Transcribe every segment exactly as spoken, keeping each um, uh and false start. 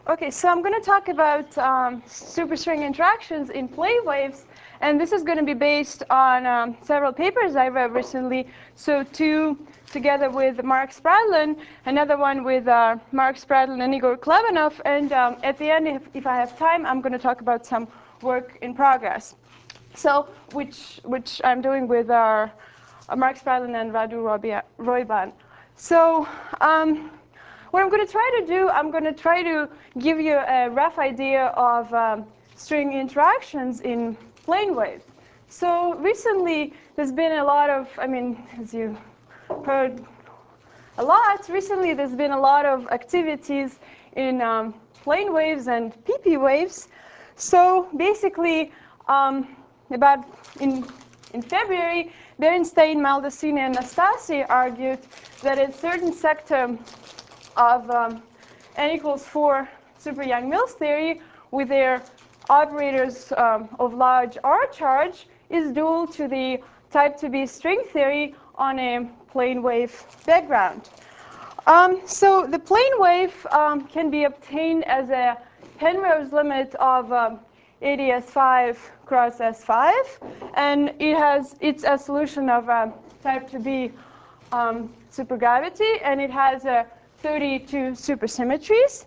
Okay, so I'm going to talk about um, superstring interactions in plane waves, and this is going to be based on um, several papers I read recently. So two together with Mark Spradlin, another one with uh, Mark Spradlin and Igor Klebanov, and um, at the end, if, if I have time, I'm going to talk about some work in progress. So, which which I'm doing with our uh, Mark Spradlin and Radu Roiban. So. Um, What I'm going to try to do, I'm going to try to give you a rough idea of um, string interactions in plane waves. So recently, there's been a lot of, I mean, as you heard a lot, recently there's been a lot of activities in um, plane waves and P P waves. So basically, um, about in, in February, Berenstein, Maldacini, and Nastasi argued that a certain sector of um, n equals four super Yang-Mills theory with their operators um, of large R charge is dual to the type two B string theory on a plane wave background. Um, so the plane wave um, can be obtained as a Penrose limit of um, A D S five cross S five, and it has it's a solution of um, type two B um, supergravity, and it has a thirty-two supersymmetries.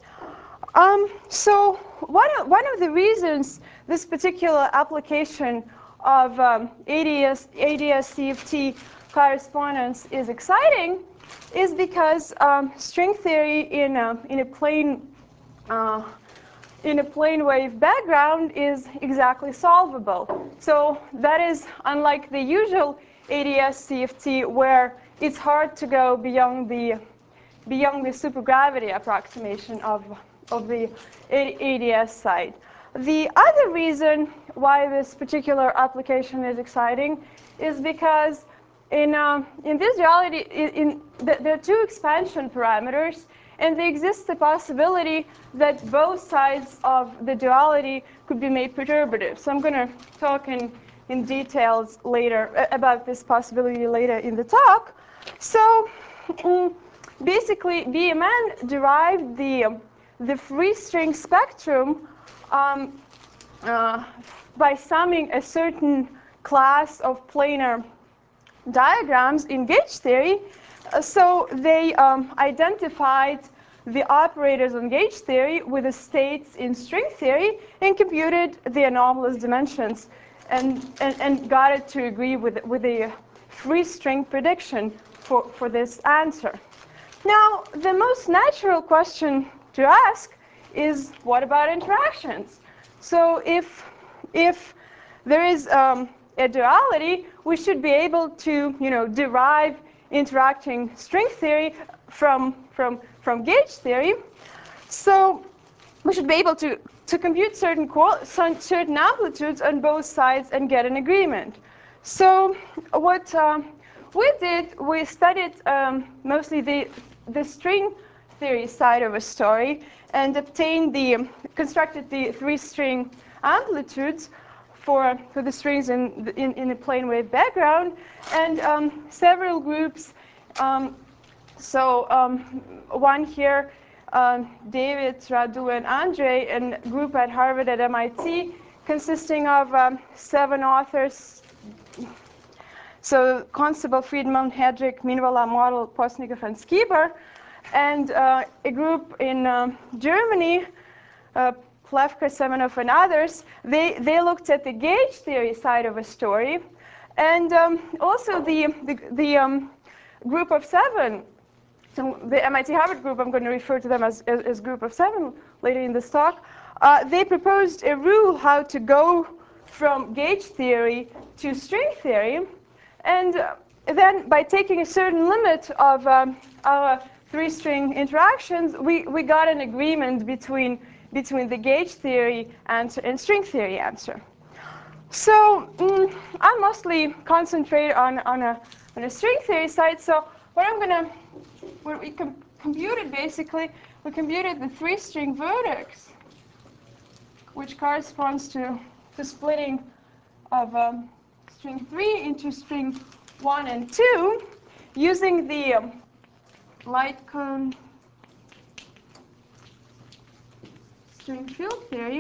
Um, so one of, one of the reasons this particular application of um, A D S, A D S C F T correspondence is exciting is because um, string theory in a, in a plane uh, in a plane wave background is exactly solvable. So that is unlike the usual A D S C F T where it's hard to go beyond the beyond the supergravity approximation of, of the A D S side. The other reason why this particular application is exciting is because in, um, in this duality, in, in the, there are two expansion parameters, and there exists the possibility that both sides of the duality could be made perturbative. So I'm going to talk in, in details later about this possibility later in the talk. So. Um, Basically, B M N derived the, the free string spectrum um, uh, by summing a certain class of planar diagrams in gauge theory. Uh, so they um, identified the operators on gauge theory with the states in string theory and computed the anomalous dimensions and, and, and got it to agree with, with a free string prediction for, for this answer. Now, the most natural question to ask is, what about interactions? So if, if there is um, a duality, we should be able to, you know, derive interacting string theory from, from, from gauge theory. So we should be able to, to compute certain, certain amplitudes on both sides and get an agreement. So what um, we did, we studied um, mostly the, the string theory side of a story and obtained the, constructed the three string amplitudes for, for the strings in, in, in the plane wave background, and um, several groups. Um, so um, one here, um, David, Radu, and Andre, and a group at Harvard at M I T, consisting of um, seven authors. So Constable, Friedman, Hedrick, Minvala, Model, Postnikov, and Skieber, and uh, a group in um, Germany, uh, Plevka, Semenov, and others. They, they looked at the gauge theory side of a story, and um, also the, the, the um, group of seven. So the M I T Harvard group, I'm going to refer to them as, as, as group of seven later in this talk. Uh, they proposed a rule how to go from gauge theory to string theory. And uh, then by taking a certain limit of um, our three-string interactions, we, we got an agreement between, between the gauge theory answer and string theory answer. So mm, I mostly concentrate on, on, a, on a string theory side. So what I'm going to, what we com computed basically, we computed the three-string vertex, which corresponds to the splitting of um, string three into string one and two, using the um, light cone string field theory.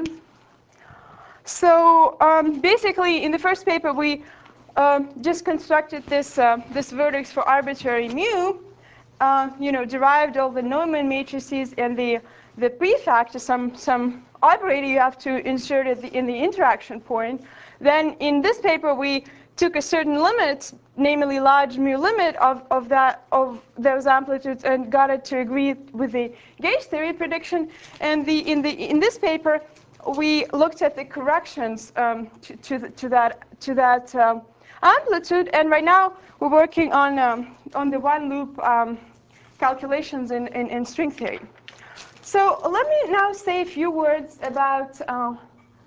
So um, basically, in the first paper, we um, just constructed this uh, this vertex for arbitrary mu. Uh, you know, derived all the Neumann matrices and the the prefactor, some some operator you have to insert at the, in the interaction point. Then in this paper, we took a certain limit, namely large mu limit of, of that of those amplitudes, and got it to agree with the gauge theory prediction. And the in the in this paper, we looked at the corrections um, to to, the, to that to that um, amplitude. And right now we're working on um, on the one loop um, calculations in, in in string theory. So let me now say a few words about uh,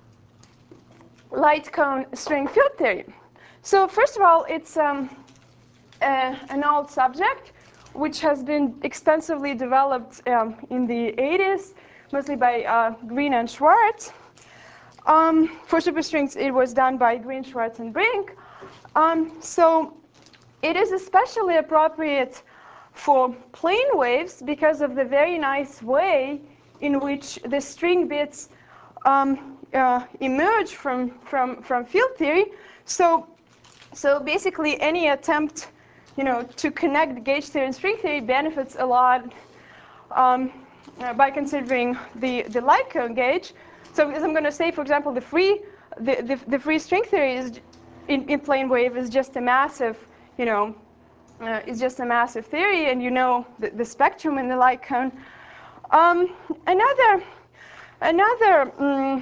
light cone string field theory. So first of all, it's um, a, an old subject which has been extensively developed um, in the eighties, mostly by uh, Green and Schwartz. Um, for superstrings, it was done by Green, Schwartz, and Brink. Um, so it is especially appropriate for plane waves because of the very nice way in which the string bits um, uh, emerge from, from, from field theory. So, so basically, any attempt, you know, to connect gauge theory and string theory benefits a lot um, uh, by considering the, the light cone gauge. So as I'm going to say, for example, the free, the, the, the free string theory is in, in plane wave is just a massive, you know, uh, is just a massive theory, and you know the, the spectrum in the light cone. Um, another another um,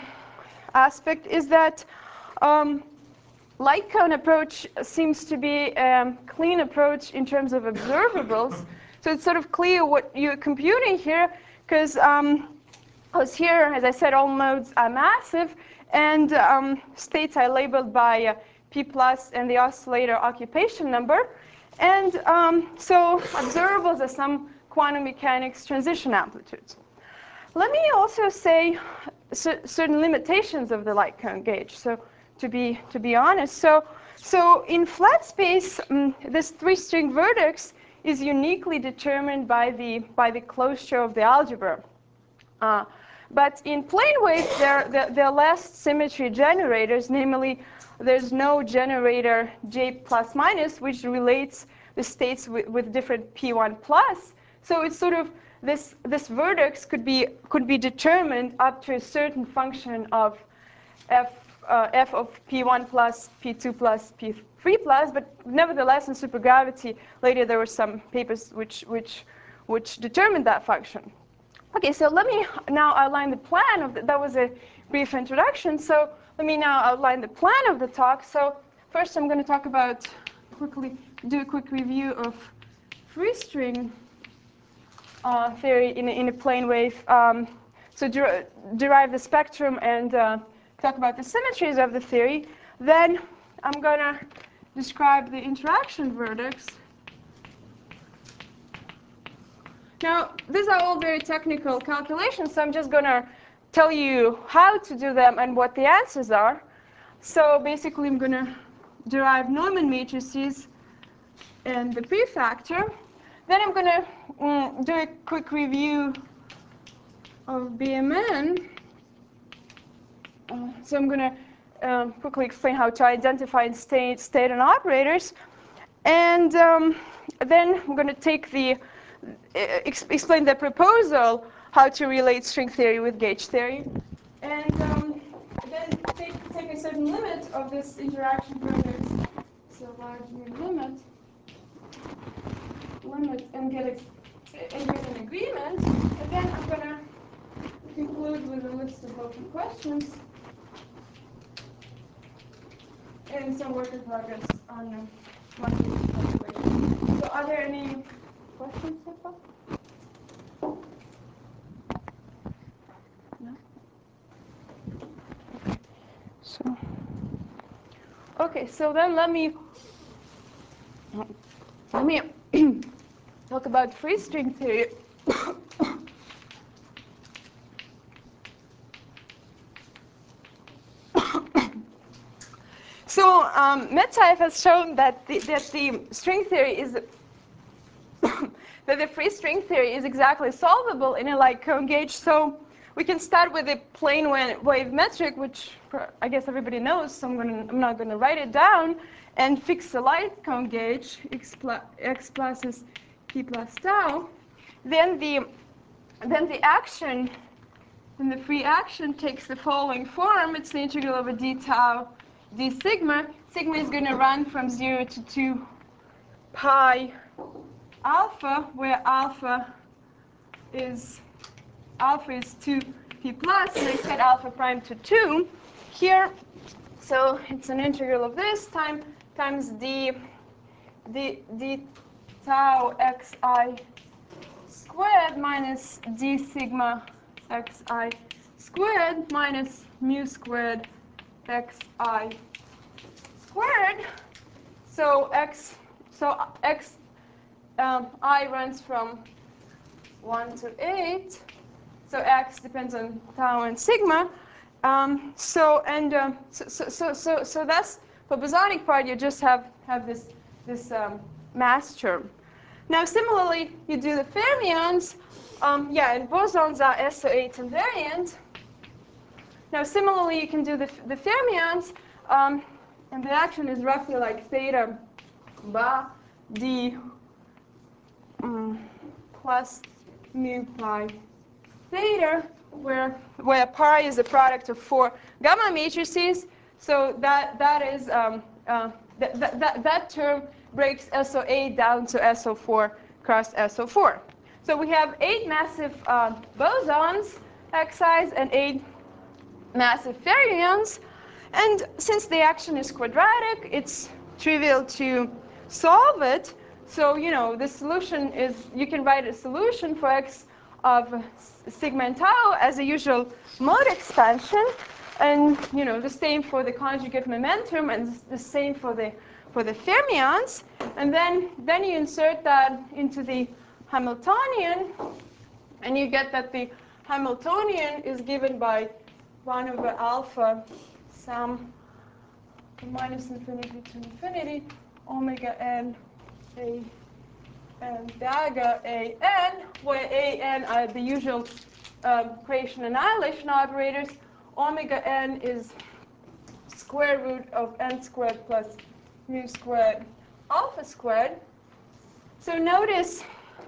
aspect is that um, light cone approach seems to be a clean approach in terms of observables. So it's sort of clear what you're computing here, because um, here, as I said, all modes are massive, and um, states are labeled by uh, P plus and the oscillator occupation number. And um, so observables are some quantum mechanics transition amplitudes. Let me also say certain limitations of the light cone gauge. So to be to be honest, so so in flat space, um, this three-string vertex is uniquely determined by the by the closure of the algebra. Uh, but in plane waves, there, there, there are less symmetry generators, namely there's no generator J plus minus, which relates the states with, with different P one plus. So it's sort of, this, this vertex could be, could be determined up to a certain function of f, uh, f of P one plus, P two plus, P three plus, but nevertheless in supergravity, later there were some papers which, which, which determined that function. Okay, so let me now outline the plan of the, that was a brief introduction. So let me now outline the plan of the talk. So first I'm going to talk about, quickly do a quick review of free string uh, theory in a, in a plane wave. Um, so der derive the spectrum and uh, talk about the symmetries of the theory. Then I'm going to describe the interaction vertex. Now, these are all very technical calculations, so I'm just going to tell you how to do them and what the answers are. So basically, I'm going to derive Neumann matrices and the prefactor. Then I'm going to um, do a quick review of B M N. Uh, so I'm going to um, quickly explain how to identify state, state and operators. And um, then I'm going to take the Ex explain the proposal, how to relate string theory with gauge theory, and um, then take, take a certain limit of this interaction vertex, so large limit, limit, and get, a, and get an agreement. And then I'm going to conclude with a list of open questions and some work in progress on quantitative calculation. So are there any questions so far? No? So, okay, so then let me let me talk about free string theory. So um, Metsayev has shown that the, that the string theory is that the free string theory is exactly solvable in a light cone gauge. So we can start with the plane wave metric, which I guess everybody knows, so I'm, gonna, I'm not going to write it down, and fix the light cone gauge, x, plus, x plus is p plus tau. Then the, then the action, then the free action takes the following form. It's the integral over d tau d sigma. Sigma is going to run from zero to two pi alpha, where alpha is alpha is two p plus, and I set alpha prime to two here. So it's an integral of this time times d d d tau xi squared minus d sigma xi squared minus mu squared xi squared. So x so x um, I runs from one to eight. So x depends on tau and sigma. Um, so and um, so, so so so so that's for bosonic part. You just have have this this um, mass term. Now similarly, you do the fermions. Um, yeah, and bosons are S O eight invariant. Now similarly, you can do the the fermions, um, and the action is roughly like theta ba d um, plus mu pi theta, where where pi is the product of four gamma matrices. So that that is um, uh, that, that that that term breaks S O eight down to S O four cross S O four. So we have eight massive uh, bosons, Xi's, and eight massive fermions. And since the action is quadratic, it's trivial to solve it. So you know the solution is, you can write a solution for x of sigma and tau as a usual mode expansion, and you know the same for the conjugate momentum, and the same for the for the fermions. And then then you insert that into the Hamiltonian, and you get that the Hamiltonian is given by one over alpha sum from minus infinity to infinity omega n a and dagger a n, where a n are the usual um, creation annihilation operators. Omega n is square root of n squared plus mu squared alpha squared. So notice,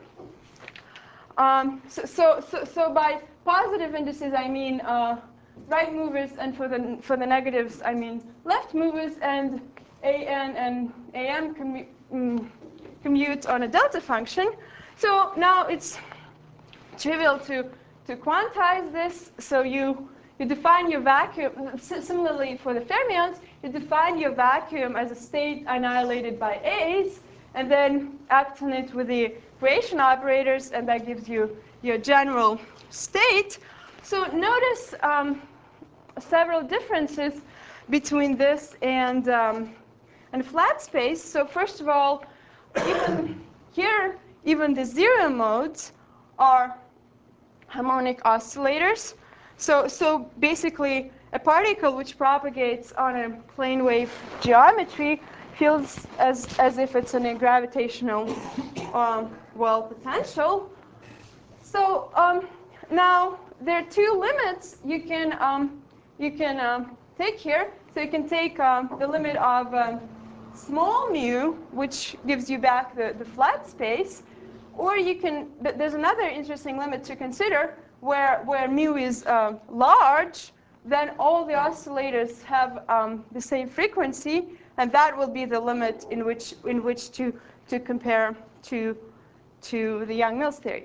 um, so, so, so, so by positive indices I mean uh, right movers, and for the, for the negatives I mean left movers, and a n and a m commu mm, commute on a delta function. So now it's trivial to, to quantize this. So you, you define your vacuum, similarly for the fermions, you define your vacuum as a state annihilated by A's, and then act on it with the creation operators, and that gives you your general state. So notice um, several differences between this and, um, and flat space. So first of all, even here, even the zero modes are harmonic oscillators. So, so basically, a particle which propagates on a plane wave geometry feels as, as if it's in a gravitational um, well potential. So um, now there are two limits you can, um, you can um, take here. So you can take um, the limit of um, small mu, which gives you back the, the flat space, or you can, there's another interesting limit to consider, where, where mu is uh, large, then all the oscillators have um, the same frequency, and that will be the limit in which, in which to, to compare to, to the Yang-Mills theory.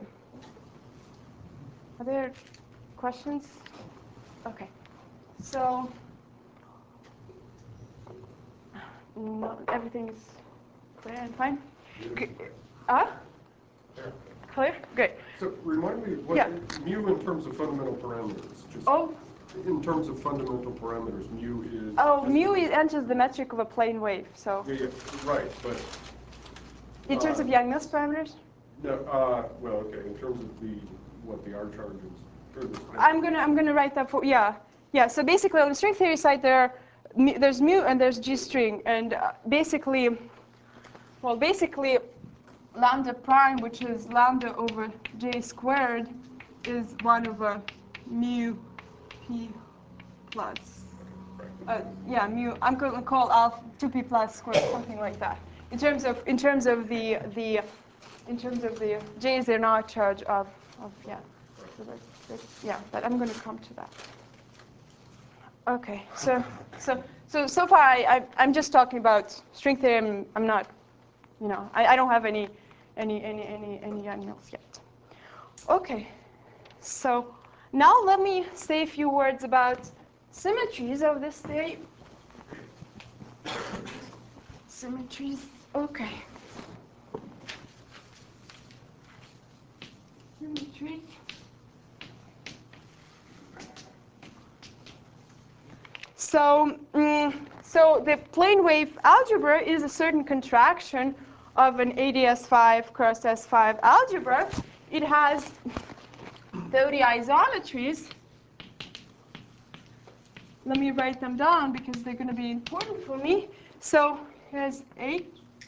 Are there questions? Okay. So, no, everything is clear and fine? Ah? Uh? Clear? Good. So remind me, what yeah. mu in terms of fundamental parameters? Just oh. In terms of fundamental parameters, mu is... Oh, mu is, enters the metric of a plane wave, so... Yeah, yeah, right, but... In terms uh, of Yang-Mills parameters? No, uh, well, okay, in terms of the, what the R charge is. I'm gonna, I'm gonna write that for, yeah. Yeah, so basically on the string theory side, there, there's mu and there's G string, and uh, basically, well, basically, lambda prime, which is lambda over J squared, is one over mu p plus, uh, yeah, mu, I'm going to call alpha two p plus squared, something like that. In terms of, in terms of the, the, in terms of the J's, they're not charge of, of yeah. So that's, that's, yeah, but I'm going to come to that. Okay, so, so, so, so far I, I, I'm just talking about string theory. I'm not, you know, I, I don't have any, any, any, any, any animals yet. Okay, so now let me say a few words about symmetries of this theory. Symmetries, okay. Symmetries. So, mm, so the plane wave algebra is a certain contraction of an A D S five cross S five algebra. It has thirty isometries. Let me write them down because they're going to be important for me. So here's H.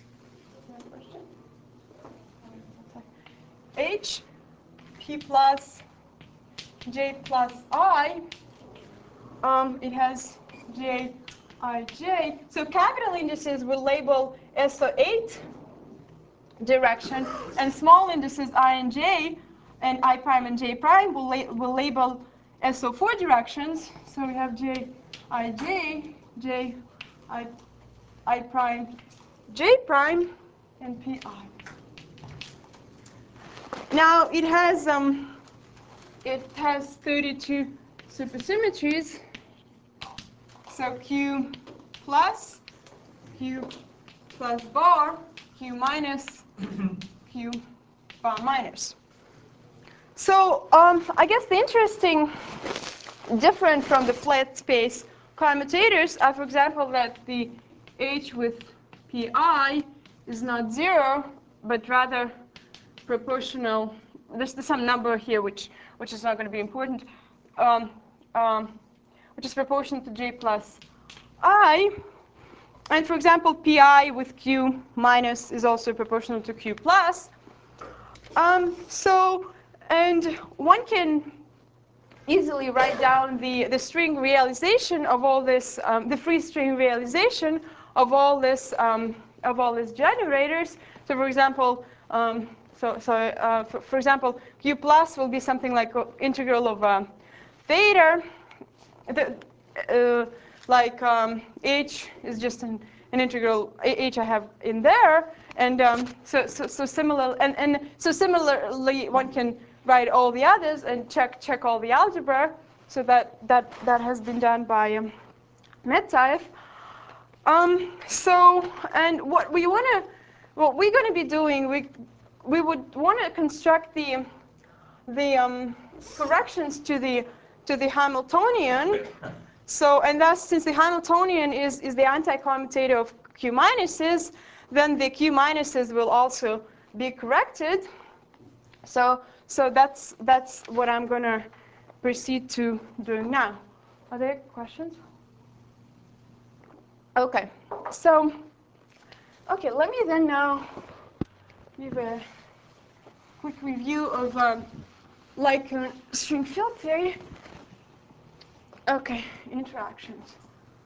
H, P plus, J plus I. Um, it has J, I, J. So capital indices will label S O eight direction, and small indices I and J, and I prime and J prime will, la will label S O four directions. So we have J, I, J, J, I, I prime, J prime, and P I. Now it has um, it has thirty-two supersymmetries. So Q plus, Q plus bar, Q minus, Q bar minus. So um, I guess the interesting, different from the flat space commutators are, for example, that the H with Pi is not zero, but rather proportional. There's some number here which which is not going to be important, um, um, which is proportional to J plus I. And for example, Pi with Q minus is also proportional to Q plus. Um, so, and one can easily write down the, the string realization of all this, um, the free string realization of all this, um, of all these generators. So for example, um, so, so uh, for, for example, Q plus will be something like integral of uh, theta. The, uh, like um, H is just an, an integral, H I have in there, and um, so, so, so similar, and, and so similarly one can write all the others and check check all the algebra. So that that that has been done by um, Metzaev. Um, so and what we want to, what we're going to be doing, we we would want to construct the the um, corrections to the to the Hamiltonian. So, and thus, since the Hamiltonian is, is the anti-commutator of Q minuses, then the Q minuses will also be corrected. So, so that's, that's what I'm going to proceed to doing now. Are there questions? Okay. So, okay, let me then now give a quick review of um, like uh, string field theory. Okay, interactions.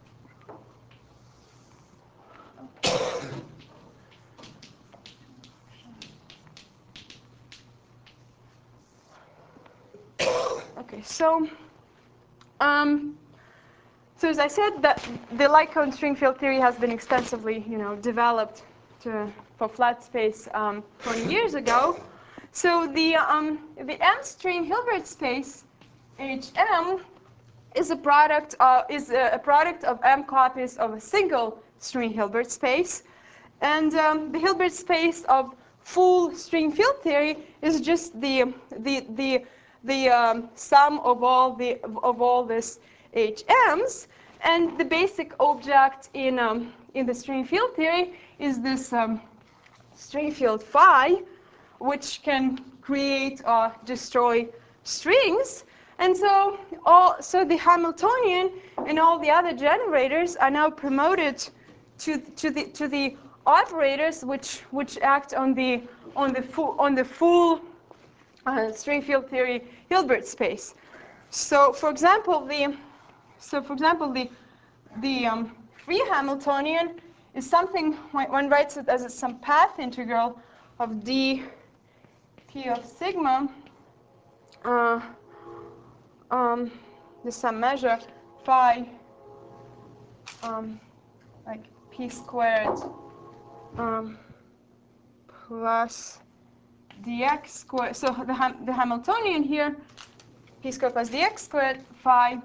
Okay, so um, so as I said, that the light cone string field theory has been extensively, you know, developed to, for flat space um, twenty years ago. So the um, the M string Hilbert space H M is a product of, is a, a product of M copies of a single string Hilbert space, and um, the Hilbert space of full string field theory is just the the the the um, sum of all the of all this H Ms, and the basic object in um, in the string field theory is this um, string field phi, which can create or destroy strings. And so, all so the Hamiltonian and all the other generators are now promoted to to the to the operators which which act on the on the full on the full uh, string field theory Hilbert space. So for example, the so for example the the um, free Hamiltonian is something one writes it as some path integral of d p of sigma. Uh, um, the some measure phi um, like p squared um, plus dx squared. So the Ham the Hamiltonian here, p squared plus dx squared phi.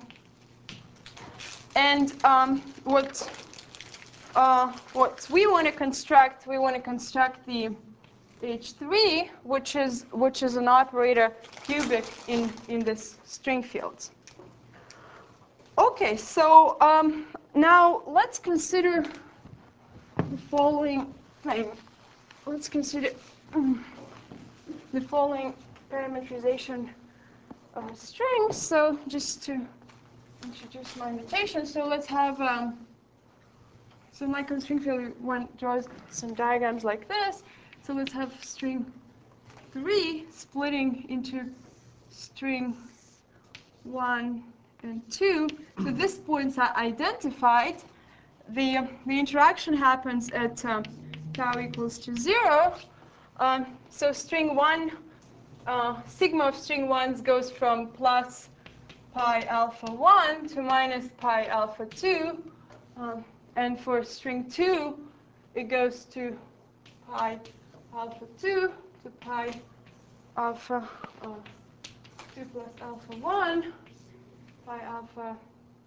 And um, what uh, what we want to construct, we want to construct the H three, which is which is an operator cubic in in this string field. Okay, so um, now let's consider the following thing. Let's consider um, the following parametrization of strings. So just to introduce my notation, so let's have um, so in my string field one draws some diagrams like this. So let's have string three splitting into string one and two. So these points are identified. The, the interaction happens at um, tau equals to zero. Um, so string one, uh, sigma of string ones goes from plus pi alpha one to minus pi alpha two. Um, and for string two, it goes to pi alpha two to pi alpha uh, two plus alpha one, pi alpha,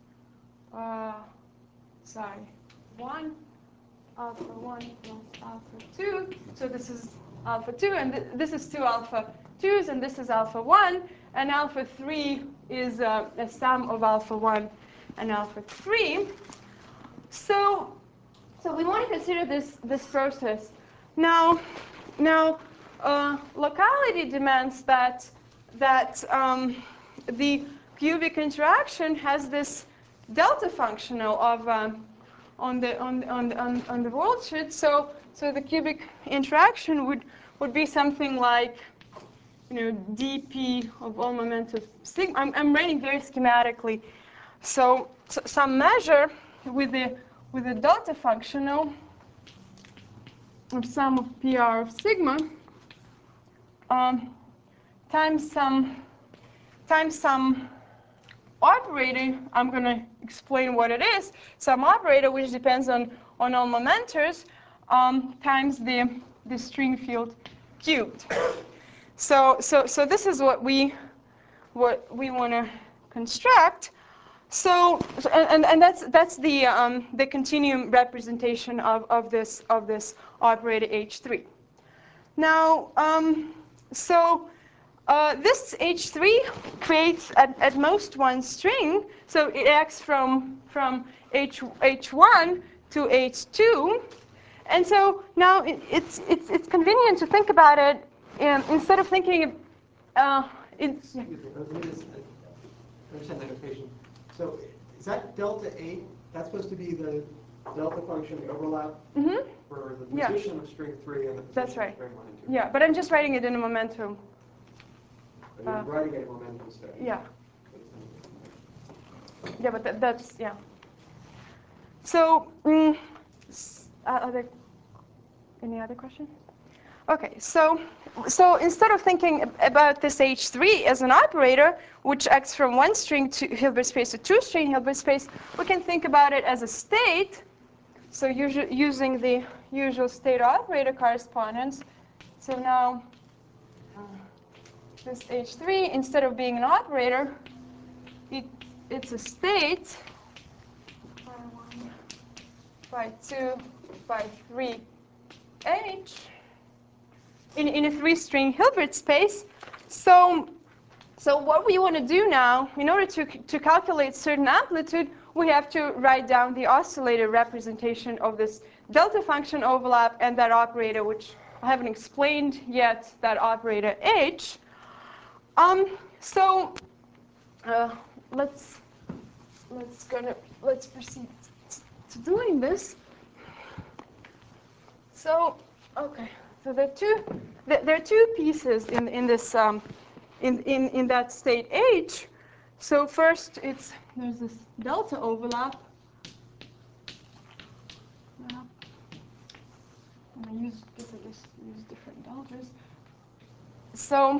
uh, sorry, one, alpha one plus alpha two. So this is alpha two, and th this is two alpha twos, and this is alpha one. And alpha three is uh, a sum of alpha one and alpha three. So, so we want to consider this, this process. Now, now uh, locality demands that, that um, the cubic interaction has this delta functional of um, on the on on on, on the world sheet. So so the cubic interaction would would be something like, you know, dp of all moments of sigma. I'm I'm writing very schematically. So, so some measure with the with the delta functional of sum of P R of sigma um, times some times some operator. I'm going to explain what it is. Some operator which depends on on all momenters um, times the the string field cubed. So so so this is what we what we want to construct. So, and, and that's that's the um, the continuum representation of, of this of this operator H three. Now, um, so uh, this H three creates at, at most one string. So it acts from from H H1 to H two, and so now it, it's it's it's convenient to think about it um, instead of thinking. Uh, it's, Excuse me, let me just understand the notation. So is that delta eight, that's supposed to be the delta function, the overlap mm-hmm. for the Yeah. position of string three and the position That's right. of string one and two? Yeah, but I'm just writing it in a momentum. But you're uh, writing it in momentum state. Yeah. Yeah, but that, that's, yeah. So, mm, s- uh, other, any other questions? Okay, so, so instead of thinking about this H three as an operator, which acts from one string to Hilbert space to two string Hilbert space, we can think about it as a state. So usu using the usual state operator correspondence. So now, uh, this H three, instead of being an operator, it, it's a state, phi one, phi two, phi three, H, in, in a three-string Hilbert space. So, so what we want to do now, in order to, to calculate certain amplitude, we have to write down the oscillator representation of this delta function overlap and that operator, which I haven't explained yet, that operator H. Um, so uh, let's let's gonna let's proceed to doing this. So okay, so there are two there are two pieces in in this um, in in in that state H. So first, it's there's this delta overlap. Yeah. I use guess I just use different deltas. So,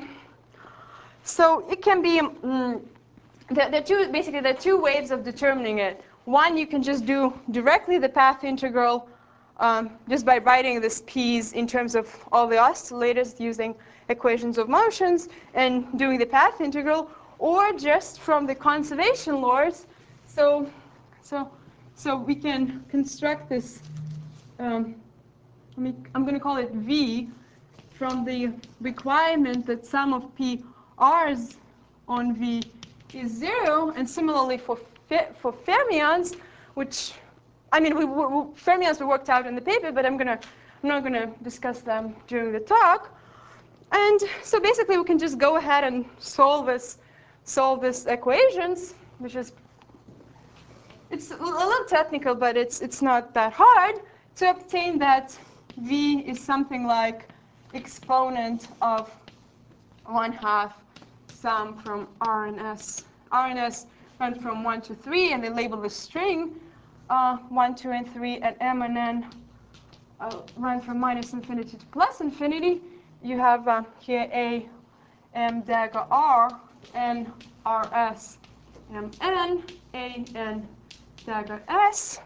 so it can be. Um, there, there are two basically there are two ways of determining it. One, you can just do directly the path integral, um, just by writing this p's in terms of all the oscillators using equations of motions and doing the path integral, or just from the conservation laws. So, so, so we can construct this. Um, I mean, I'm going to call it V from the requirement that sum of p r's on V is zero, and similarly for for fermions, which I mean, we, we, fermions we worked out in the paper, but I'm gonna I'm not going to discuss them during the talk. And so basically, we can just go ahead and solve this solve these equations, which is it's a little technical, but it's it's not that hard to obtain that V is something like exponent of one half sum from R and S. R and S went from one to three, and they label the string uh, one, two, and three, and M and N uh, run from minus infinity to plus infinity. You have uh, here A, M dagger R, N, R, S, M, N, A, N, dagger S.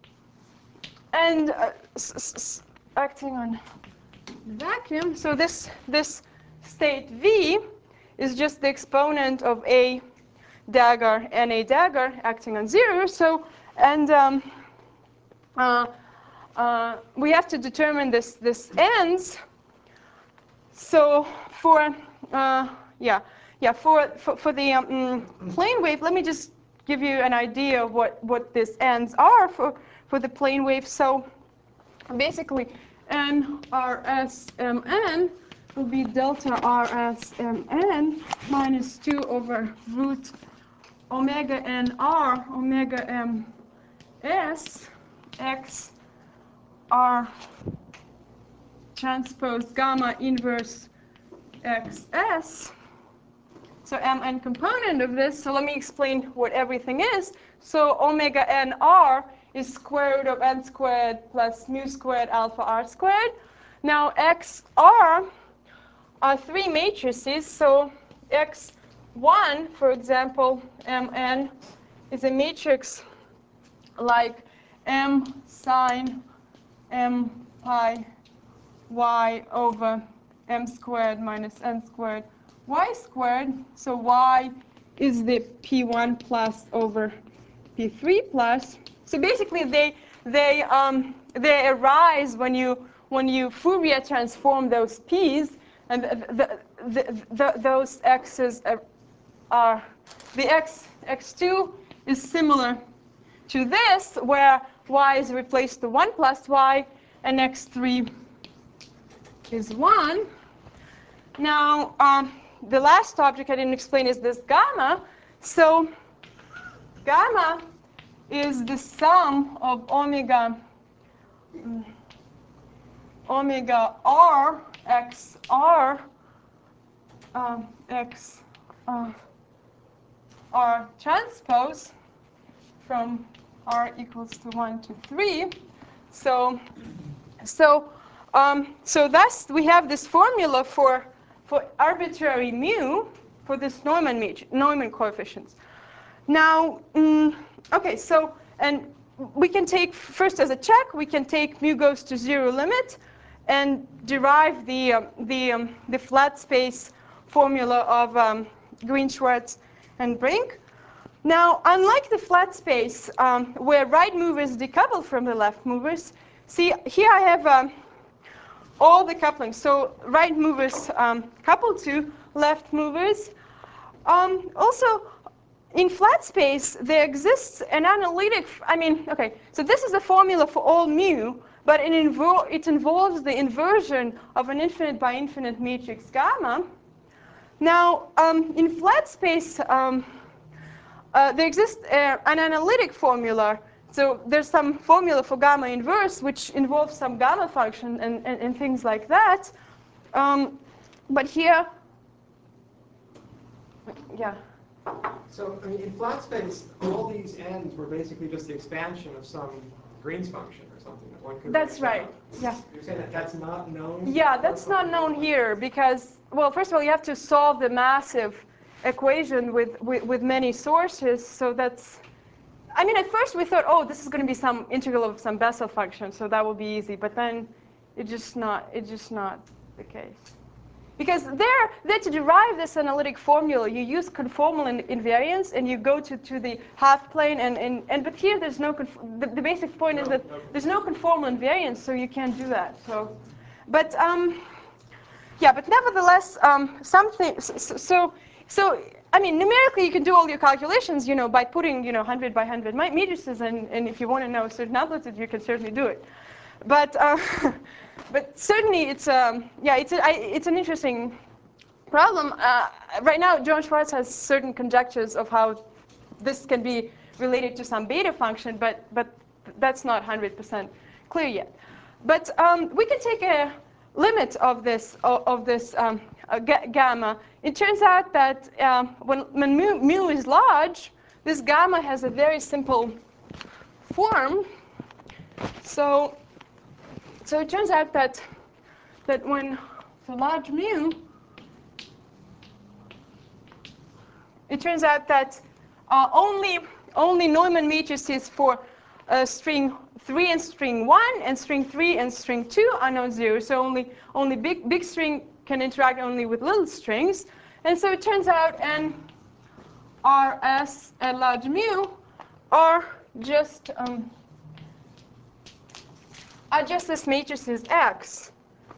And uh, s s acting on vacuum, so this, this state V is just the exponent of A dagger and A dagger acting on zero. So, and um, uh, uh, we have to determine this, this ends. So for, uh, yeah, yeah, for, for, for the um, plane wave, let me just give you an idea of what, what these ends are for, for the plane wave. So basically, N R S M N will be delta R S M N minus two over root omega N R omega M S X R transpose gamma inverse X S. So M N component of this, so let me explain what everything is. So omega N R is square root of n squared plus mu squared alpha r squared. Now X R are three matrices, so X one, for example, M N, is a matrix like M sine M pi y over m squared minus n squared y squared. So y is the p one plus over p three plus. So basically, they they um, they arise when you when you Fourier transform those p's, and the, the, the, the, those x's are, are the x x two is similar to this, where y is replaced to one plus y, and x three is one. Now, um, the last object I didn't explain is this gamma. So gamma is the sum of omega um, omega r x r um, x uh, r transpose from r equals to one to three. So so um, so thus we have this formula for for arbitrary mu for this Neumann matrix, Neumann coefficients. Now, um, okay, so and we can take first as a check, we can take mu goes to zero limit and derive the um, the um, the flat space formula of um, Green, Schwarz, and Brink. Now, unlike the flat space um, where right movers decouple from the left movers, see here I have um, all the coupling. So right movers um, couple to left movers. Um, also, in flat space, there exists an analytic, I mean, okay, so this is the formula for all mu, but it, invo it involves the inversion of an infinite by infinite matrix gamma. Now, um, in flat space, um, uh, there exists uh, an analytic formula. So there's some formula for gamma inverse, which involves some gamma function and, and, and things like that. Um, but here, yeah. So, I mean, in flat space, all these ends were basically just the expansion of some Green's function or something that one could. That's right. Yeah. You're saying that that's not known? Yeah, that's not known here because, well, first of all, you have to solve the massive equation with, with, with many sources. So that's, I mean, at first we thought, oh, this is going to be some integral of some Bessel function, so that will be easy. But then it's just not, it's just not the case. Because there, there to derive this analytic formula, you use conformal in, invariance, and you go to, to the half plane, and, and, and but here there's no, the, the basic point is that there's no conformal invariance, so you can't do that. So, but um, yeah, but nevertheless, um, something, so, so, so, I mean, numerically you can do all your calculations, you know, by putting, you know, one hundred by one hundred matrices, and, and if you want to know a certain amplitude, you can certainly do it. But, uh, but certainly it's, um, yeah, it's, a, I, it's an interesting problem. Uh, right now, John Schwarz has certain conjectures of how this can be related to some beta function, but, but that's not one hundred percent clear yet. But um, we can take a limit of this, of, of this um, uh, gamma. It turns out that um, when, when mu, mu is large, this gamma has a very simple form. So, so it turns out that, that when, so large mu, it turns out that uh, only, only Neumann matrices for uh, string three and string one, and string three and string two are non-zero. So only, only big, big string can interact only with little strings. And so it turns out N R S at large mu are just, um, are just this matrices X.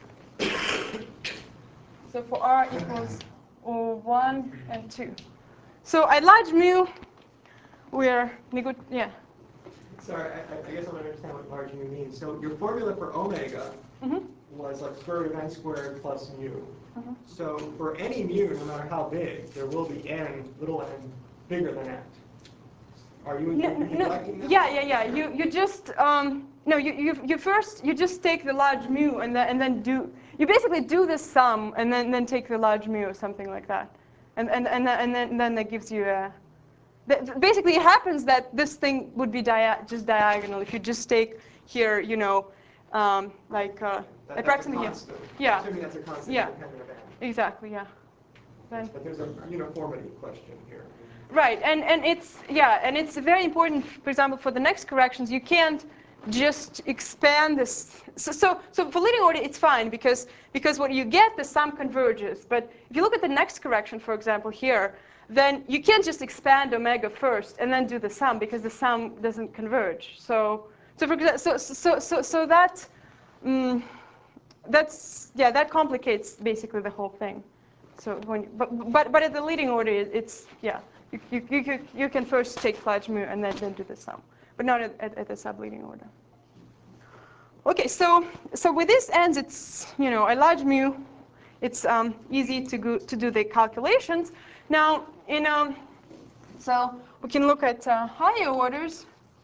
So for R equals one and two. So at large mu, we're, yeah. Sorry, I, I guess I don't understand what large mu means. So your formula for omega mm-hmm. was like square root of n squared plus mu. Mm-hmm. So for any mu, no matter how big, there will be n, little n, bigger than n. Are you, no, you no, that? Yeah, yeah, yeah. You, you just, um, no, you, you, you first, you just take the large mu and then, and then do, you basically do the sum and then, then take the large mu or something like that. And, and, and, then, and then, and then that gives you a, basically it happens that this thing would be dia just diagonal if you just take here, you know, um, like uh, that, approximately, that's a constant. Yeah. Assuming that's a constant Yeah. independent of n. Exactly, yeah. Then, but there's a uniformity question here. Right, and, and it's, yeah, and it's very important, for example, for the next corrections, you can't just expand this. So, so, so for leading order, it's fine, because, because what you get, the sum converges. But if you look at the next correction, for example, here, then you can't just expand omega first and then do the sum, because the sum doesn't converge. So, so, for example, so, so, so, so that, um, that's, yeah, that complicates basically the whole thing. So when, but, but, but at the leading order, it's, yeah. You, you, you, you can first take large mu and then, then do the sum, but not at, at, at the subleading order. Okay, so, so with these ends, it's, you know, a large mu, it's um, easy to, go, to do the calculations. Now, in, um, so we can look at uh, higher orders.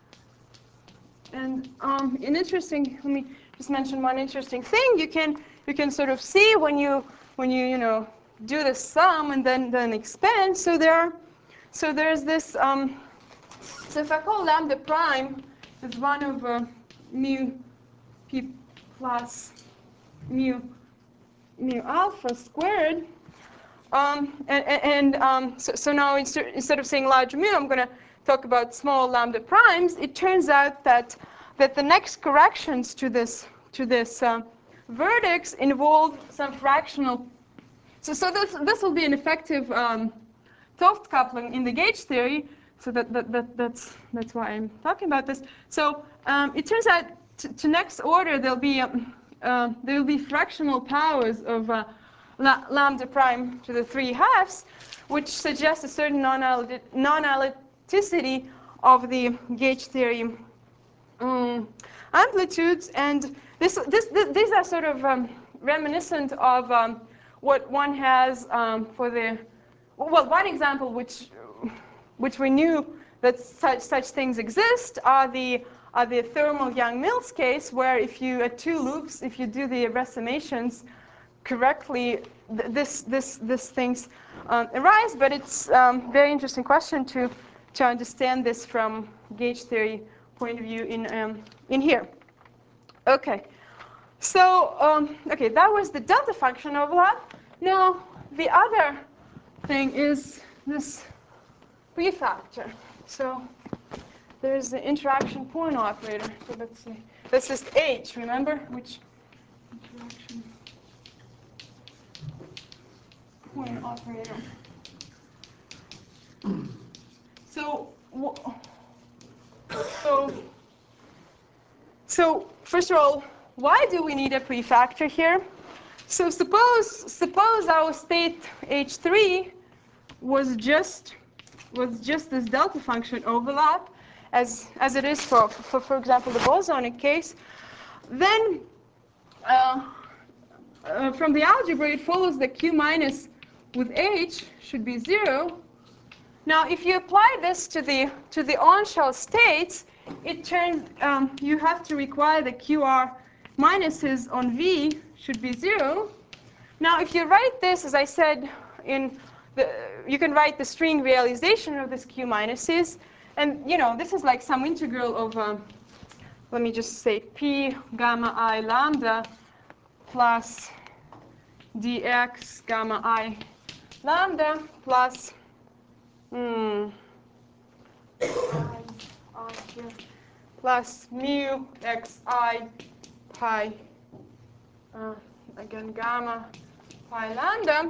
And um, an interesting, let me just mention one interesting thing. You can, you can sort of see when you, when you, you know, do the sum and then, then expand. So there, so there's this, um, so if I call lambda prime is one over mu p plus mu, mu alpha squared, um, and, and um, so, so now instead of saying large mu, I'm going to talk about small lambda primes. It turns out that, that the next corrections to this, to this uh, vertex involve some fractional. So, so this, this will be an effective um, Toft coupling in the gauge theory. So that, that, that, that's, that's why I'm talking about this. So um, it turns out to, to next order, there'll be, um, uh, there will be fractional powers of uh, la lambda prime to the three halves, which suggests a certain non-analyticity of the gauge theory um, amplitudes. And this, this, this, these are sort of um, reminiscent of um, what one has um, for the, well, one example which, which we knew that such, such things exist are the, are the thermal Young-Mills case, where if you, at two loops, if you do the racemations, correctly th this this this things um, arise, but it's um, very interesting question to to understand this from gauge theory point of view in um, in here. Okay, so um, okay, that was the delta function overlap. Now the other thing is this prefactor. So there's the interaction point operator. So let's see. This is H, remember? Which interaction point operator. So, so, so first of all, why do we need a prefactor here? So suppose suppose our state H three was just was just this delta function overlap, as as it is for for for example the bosonic case, then uh, uh, from the algebra it follows that Q minus with H should be zero. Now, if you apply this to the to the on-shell states, it turns um, you have to require the Q R minuses on V should be zero. Now, if you write this, as I said, in the, you can write the string realization of this Q minuses, and you know this is like some integral of um, let me just say P gamma I lambda plus dx gamma I lambda plus Hmm. I, I here, plus mu xi pi, uh, again, gamma pi lambda.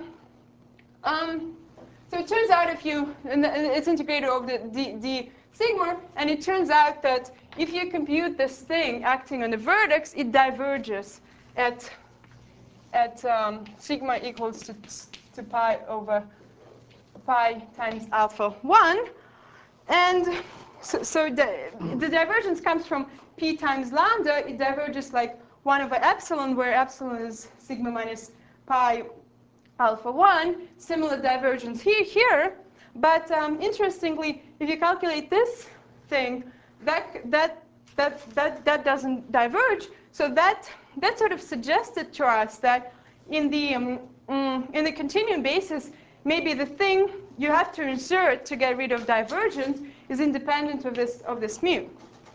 Um, so it turns out if you, and it's integrated over the d, d sigma, and it turns out that if you compute this thing acting on the vertex, it diverges at, at um, sigma equals to, to pi over pi times alpha one. And so, so the, the divergence comes from p times lambda. It diverges like one over epsilon, where epsilon is sigma minus pi alpha one. Similar divergence here, here. But um, interestingly, if you calculate this thing, that, that, that, that, that doesn't diverge. So that, that sort of suggested to us that in the, um, um, in the continuum basis, maybe the thing you have to insert to get rid of divergence is independent of this of this mu.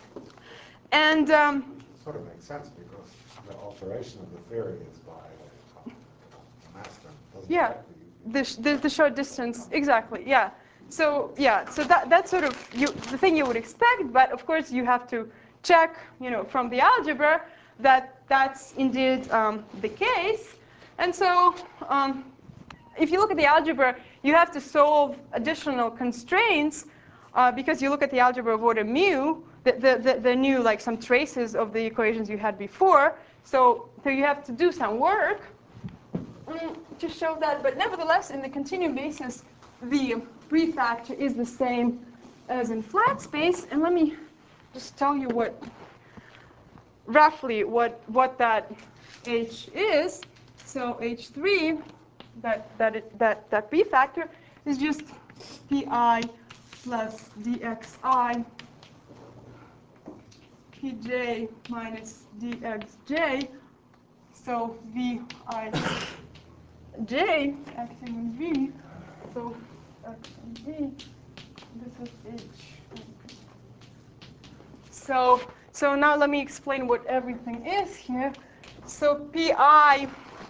And um, it sort of makes sense because the alteration of the theory is by the mass term. Doesn't yeah, the, the the short distance exactly. Yeah. So yeah. So that that's sort of you, the thing you would expect, but of course you have to check, you know, from the algebra that that's indeed um, the case. And so. Um, If you look at the algebra, you have to solve additional constraints uh, because you look at the algebra of order mu, the, the, the, the new, like some traces of the equations you had before. So, so you have to do some work um, to show that. But nevertheless, in the continuum basis, the prefactor is the same as in flat space. And let me just tell you what, roughly what, what that H is. So H three, that that it, that that prefactor is just pi plus dxi pj minus dxj. So vi j acting on v. So x and v. This is h. So so now let me explain what everything is here. So pi.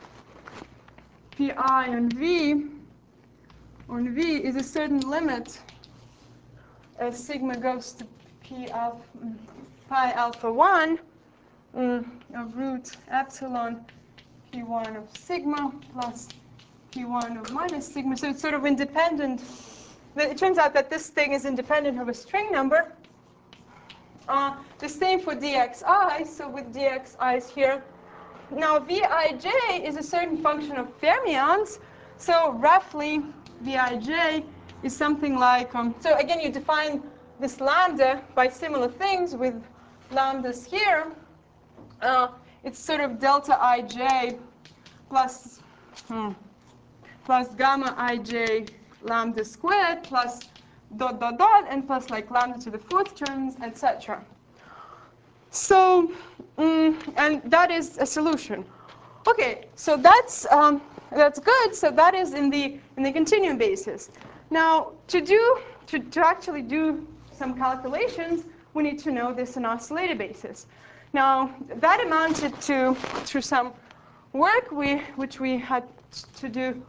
Pi on v on v is a certain limit as sigma goes to p alpha, pi alpha one mm, of root epsilon p one of sigma plus p one of minus sigma. So it's sort of independent. It turns out that this thing is independent of a string number. Uh, the same for dxi. So with dxi's here. Now, Vij is a certain function of fermions. So roughly, Vij is something like, um, so again, you define this lambda by similar things with lambdas here. Uh, it's sort of delta ij plus, hmm, plus gamma ij lambda squared plus dot, dot, dot, and plus like lambda to the fourth terms, et cetera. So, um, and that is a solution. Okay, so that's um, that's good. So that is in the in the continuum basis. Now to do to, to actually do some calculations, we need to know this in oscillator basis. Now that amounted to through some work we which we had to do.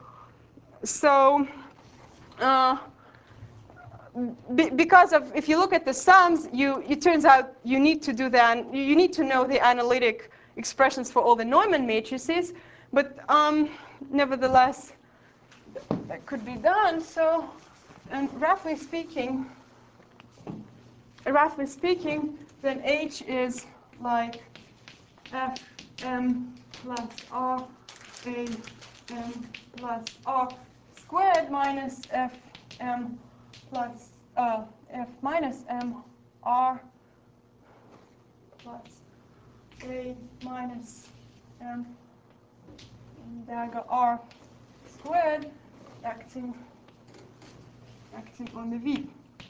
So uh, be, because of if you look at the sums, you it turns out you need to do that. You need to know the analytic expressions for all the Neumann matrices, but um, nevertheless, that could be done. So, and roughly speaking, roughly speaking, then H is like F M plus R A M plus R squared minus F M plus uh, F minus M R plus A minus M dagger R squared acting acting on the V.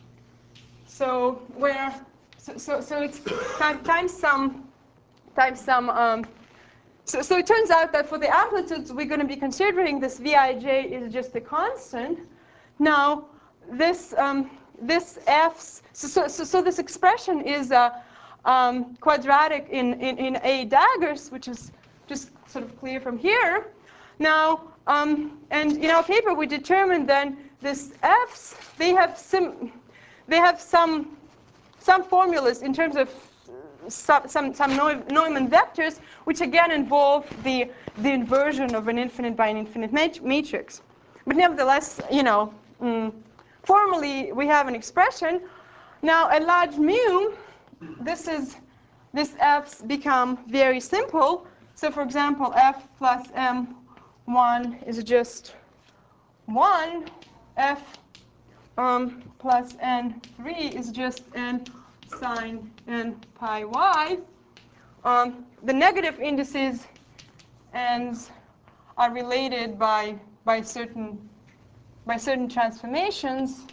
So where so so, so it's time, times some times some um, so so it turns out that for the amplitudes we're going to be considering this Vij is just a constant. Now this um, this F's so, so so so this expression is a Um, quadratic in, in, in A daggers, which is just sort of clear from here. Now, um, and in our paper, we determined then this F's, they have some, they have some, some formulas in terms of some, some, some Neumann vectors, which again involve the, the inversion of an infinite by an infinite mat matrix. But nevertheless, you know, mm, formally, we have an expression. Now, at large mu, this is, this F's become very simple. So for example, F plus M one is just one. F um, plus N three is just N sine N pi Y. Um, the negative indices ends are related by, by, certain, by certain transformations.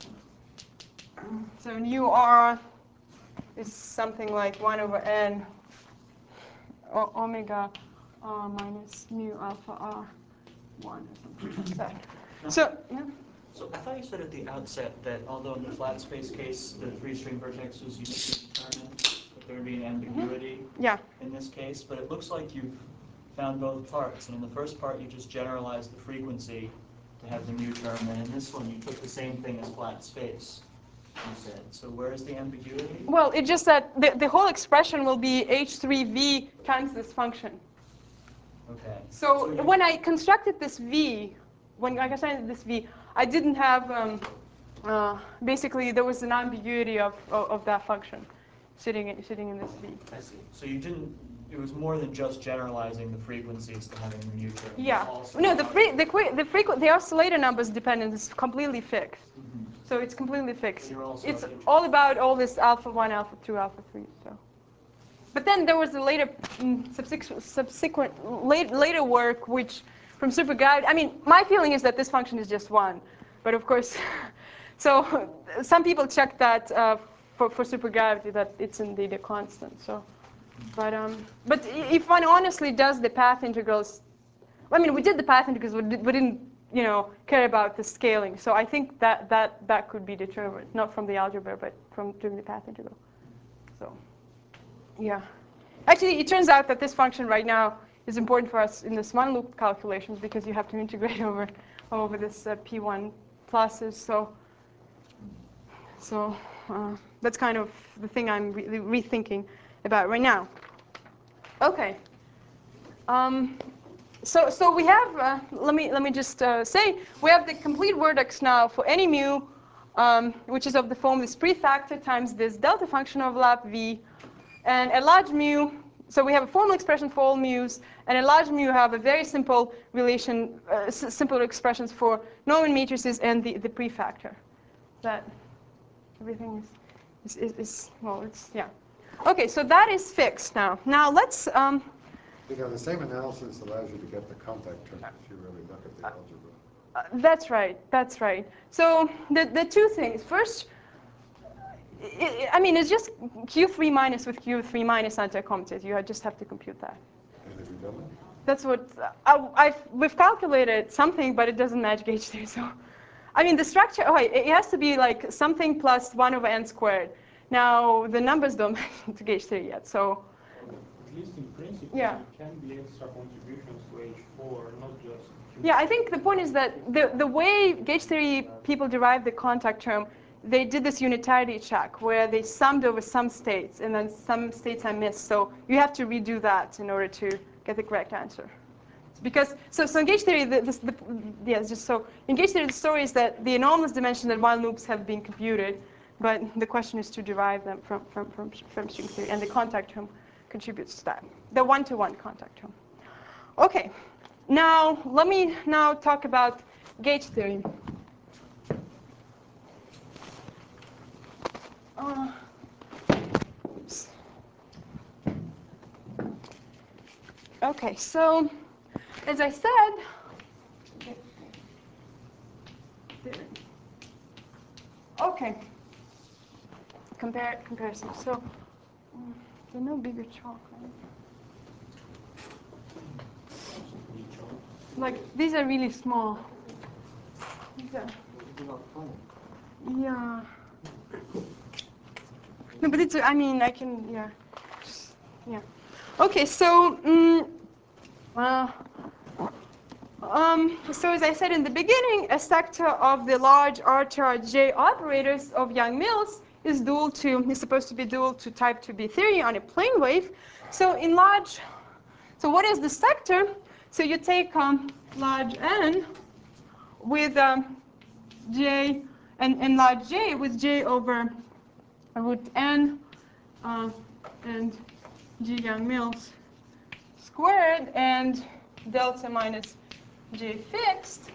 So nu R is something like one over n o omega r minus mu alpha r one or something like that. So, yeah. So I thought you said at the outset that although in the flat space case the three-string vertex was uniquely determined, that there would be an ambiguity Mm-hmm. Yeah. in this case, but it looks like you've found both parts. And in the first part you just generalized the frequency to have the mu term, and in this one you took the same thing as flat space. You said. So where is the ambiguity? Well, it's just that the, the whole expression will be H three V times this function. Okay. So, so when I constructed this V, when I constructed this V, I didn't have, um, uh, basically there was an ambiguity of, of, of that function sitting in, sitting in this V. I see. So you didn't, it was more than just generalizing the frequencies to having the mu term. Yeah. No, the, free, the, the, frequent, the oscillator number is dependent. It's completely fixed. Mm-hmm. So it's completely fixed. So it's all about all this alpha one, alpha two, alpha three. So, but then there was a later, mm, subsequent, subsequent late, later work, which from supergravity. I mean, my feeling is that this function is just one, but of course, so some people check that uh, for for supergravity that it's indeed a constant. So, but um, but if one honestly does the path integrals, I mean, we did the path integrals, we, did, we didn't. you know, care about the scaling. So I think that, that, that could be determined, not from the algebra, but from doing the path integral. So, yeah. Actually, it turns out that this function right now is important for us in the Swan loop calculations because you have to integrate over, over this uh, P one pluses. So, so uh, that's kind of the thing I'm re rethinking about right now. Okay. Um, So, so we have, uh, let me, let me just uh, say, we have the complete vertex now for any mu, um, which is of the form this prefactor times this delta function overlap V. And at large mu, so we have a formal expression for all mu's, and at large mu have a very simple relation, uh, simple expressions for Neumann matrices and the, the prefactor. That everything is, is, is, is, well, it's, yeah. Okay, so that is fixed now. Now let's, um, You know, the same analysis allows you to get the compact term if you really look at the algebra. Uh, that's right. That's right. So the the two things. First, I, I mean, it's just Q three minus with Q three minus anti-commutative. You just have to compute that. And have you done That's what I, I've, we've calculated something, but it doesn't match gauge theory. So, I mean, the structure. Oh, it has to be like something plus one over n squared. Now the numbers don't match to gauge theory yet. So, at least in principle, yeah. there can be extra contributions to H four, not just. Yeah, I think the point is that the the way gauge theory people derive the contact term, they did this unitarity check where they summed over some states, and then some states are missed. So you have to redo that in order to get the correct answer. Because so so in gauge theory, the, the, the yeah, it's just so in gauge theory, the story is that the enormous dimension that while loops have been computed, but the question is to derive them from from from, from string theory, and the contact term contributes to that. The one-to-one contact term. Okay. Now, let me now talk about gauge theory. Uh, oops. Okay, so as I said, okay, compare comparison. So, um, there's no bigger chalk, right? Like, these are really small. These are, yeah. No, but it's, I mean, I can, yeah. Yeah. Okay, so, um, uh, um, so as I said in the beginning, a sector of the large R charge J operators of Young-Mills is dual to, is supposed to be dual to type two B theory on a plane wave. So in large, so what is the sector? So you take um, large N with um, J, and, and large J with J over root N uh, and G Young-Mills squared and delta minus J fixed.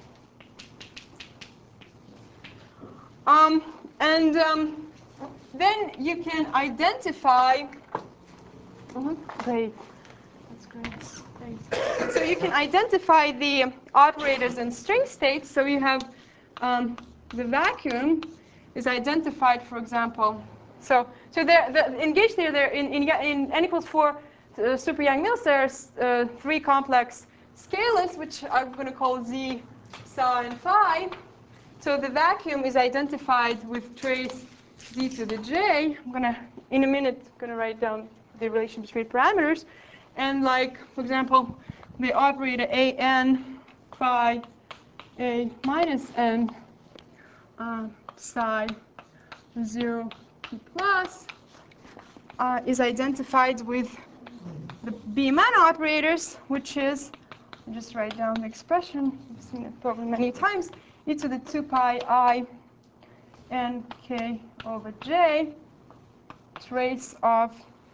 Um, and um, then you can identify, mm-hmm, great, that's great. Thanks. So you can identify the operators in string states. So you have um, the vacuum is identified, for example. So so there, the, in gauge theory, there in, in in n equals four uh, super Young-Mills, there's uh, three complex scalars, which I'm going to call z, psi, and phi. So the vacuum is identified with trace z to the j. I'm going to, in a minute, going to write down the relation between parameters. And like, for example, the operator a n phi a minus n uh, psi zero p plus uh, is identified with the Biemann operators, which is, I'll just write down the expression, I've seen it probably many times, e to the two pi I n k over j, trace of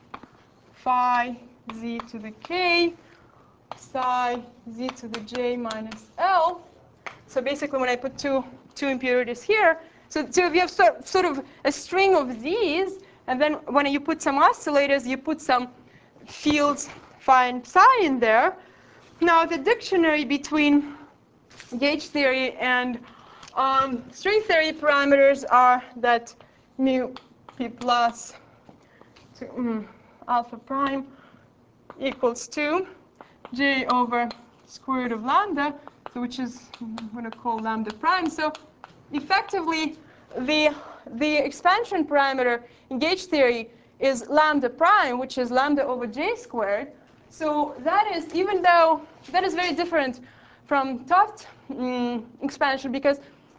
phi z to the k, psi z to the j minus L. So basically when I put two, two impurities here, so, so if you have sort, sort of a string of these, and then when you put some oscillators, you put some fields phi and psi in there. Now the dictionary between gauge theory and um, string theory parameters are that mu p plus to, mm, alpha prime equals to j over square root of lambda, so which is I'm going to call lambda prime. So effectively, the the expansion parameter in gauge theory is lambda prime, which is lambda over j squared. So that is, even though that is very different from Toft um, expansion, because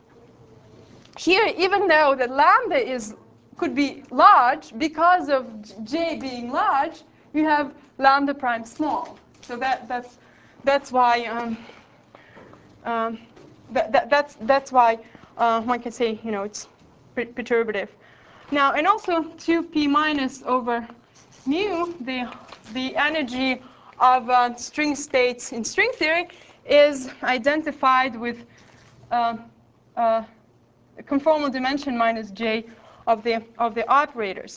here, even though the lambda is could be large because of j being large, you have lambda prime small. So that that's that's why um, um, that, that that's that's why uh, one can say, you know, it's perturbative. Now, and also two p minus over mu, the the energy of uh, string states in string theory is identified with uh, uh, conformal dimension minus j of the of the operators.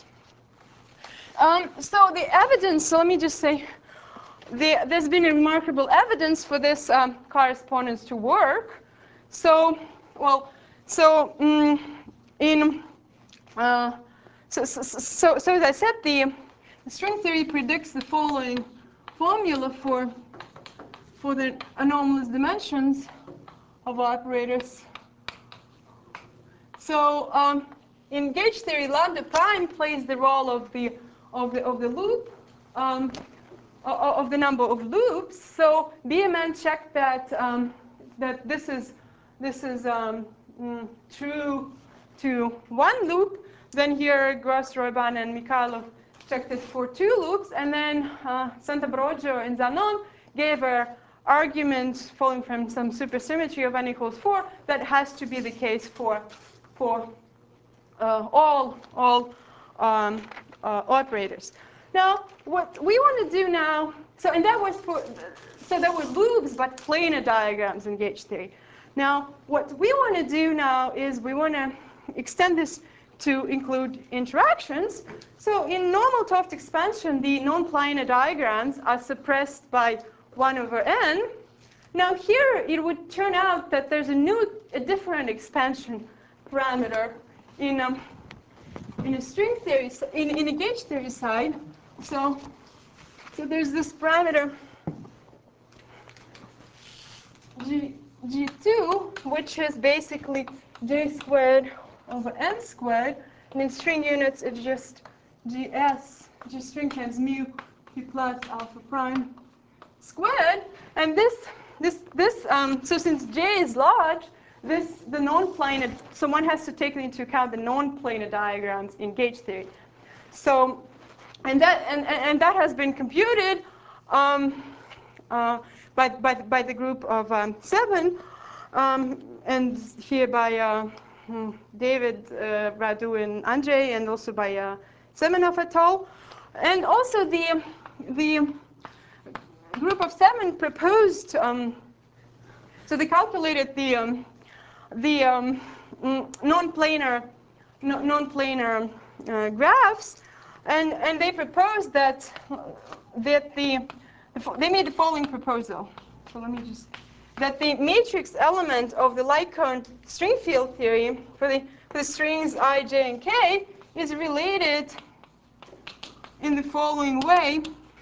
Um, so the evidence. So let me just say, the, there's been a remarkable evidence for this um, correspondence to work. So, well, so um, in uh, so, so so so as I said, the, the string theory predicts the following formula for for the anomalous dimensions of operators. So um, in gauge theory, lambda prime plays the role of the of the of the loop, um, of the number of loops. So B M N checked that um, that this is this is um, mm, true to one loop. Then here Gross, Roiban, and Mikhailov checked it for two loops, and then uh, Santabrogio and Zanon gave a argument following from some supersymmetry of n equals four that has to be the case for for uh, all all um, uh, operators. Now, what we want to do now, so and that was for so there were loops but planar diagrams in gauge theory. Now, what we want to do now is we want to extend this to include interactions. So in normal Toft expansion, the non-planar diagrams are suppressed by one over n. Now here it would turn out that there's a new, a different expansion parameter in um, in a string theory, in, in a gauge theory side. So, so there's this parameter G, G2, which is basically J squared over n squared. And in string units, it's just Gs, G string times mu P plus alpha prime squared. And this, this, this um, so since J is large, this, the non-planar, so one has to take into account the non-planar diagrams in gauge theory. So, and that, and, and that has been computed um, uh, by, by, by the group of um, seven, um, and here by uh, David, uh, Radu, and Andrzej, and also by uh, Semenov et al. And also the, the group of seven proposed, um, so they calculated the, um, the um, non-planar non-planar uh, graphs, and and they proposed that that the they made the following proposal. So let me just that the matrix element of the light cone string field theory for the for the strings I, J, and K is related in the following way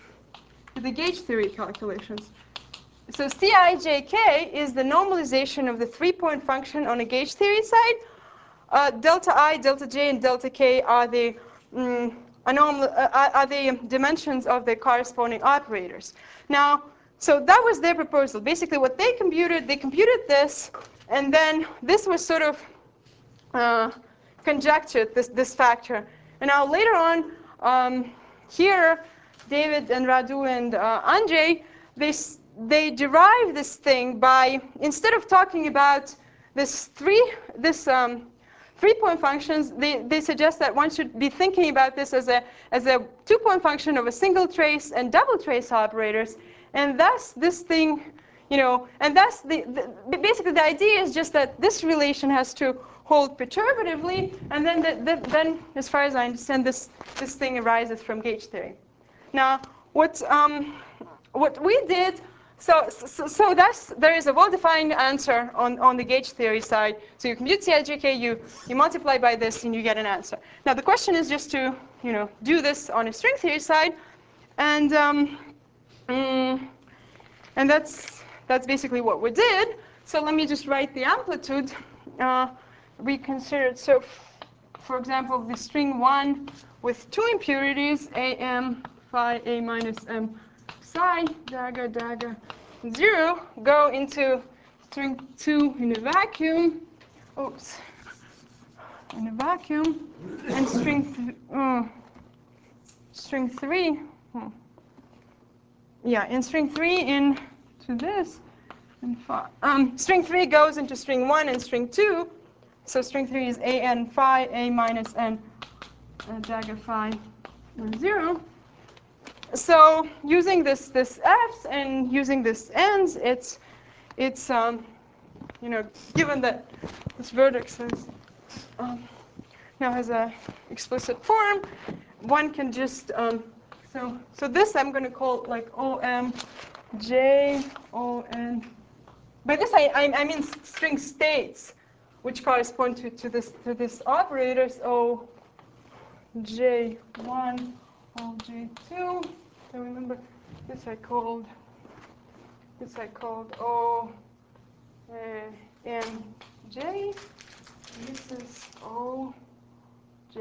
to the gauge theory calculations. So Cij is the normalization of the three-point function on a gauge theory side. Uh, delta I, delta J, and delta K are the um, anomal uh, are the dimensions of the corresponding operators. Now, so that was their proposal. Basically, what they computed, they computed this, and then this was sort of uh, conjectured, this this factor. And now later on, um, here, David and Radu and uh, Andrzej, they they derive this thing by, instead of talking about this three, this um, three-point functions, they, they suggest that one should be thinking about this as a, as a two-point function of a single trace and double trace operators. And thus, this thing, you know, and thus, the, the, basically the idea is just that this relation has to hold perturbatively, and then, the, the, then as far as I understand, this, this thing arises from gauge theory. Now, what, um, what we did, So, so, so that's, there is a well-defined answer on, on the gauge theory side. So you compute C I J K, you, you multiply by this, and you get an answer. Now, the question is just to, you know, do this on a string theory side. And, um, mm, and that's, that's basically what we did. So let me just write the amplitude uh, we considered. So, for example, the string one with two impurities, A M, phi, A minus M, psi, dagger, dagger, zero, go into string two in a vacuum. Oops. In a vacuum. And string, th uh, string three. Hmm. Yeah, in string three into this. And phi. Um, string three goes into string one and string two. So string three is A N phi, A minus N, uh, dagger phi, zero. So using this this f's and using this n's, it's it's um, you know, given that this vertex is, um, now has a explicit form, one can just um, so so this I'm going to call like O M J O N. By this I I, I mean string states, which correspond to to this to this operators O J one, O J two. I remember this I called this I called O uh, M J. This is O J.